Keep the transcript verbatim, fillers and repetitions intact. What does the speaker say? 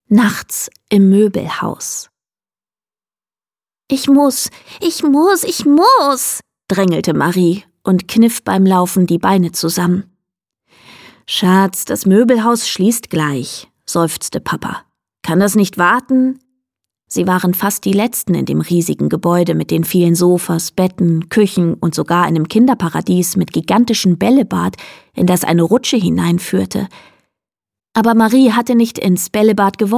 Nachts im Möbelhaus. »Ich muss, ich muss, ich muss«, drängelte Marie und kniff beim Laufen die Beine zusammen. »Schatz, das Möbelhaus schließt gleich«, seufzte Papa. »Kann das nicht warten?« Sie waren fast die Letzten in dem riesigen Gebäude mit den vielen Sofas, Betten, Küchen und sogar einem Kinderparadies mit gigantischem Bällebad, in das eine Rutsche hineinführte. Aber Marie hatte nicht ins Bällebad gewollt.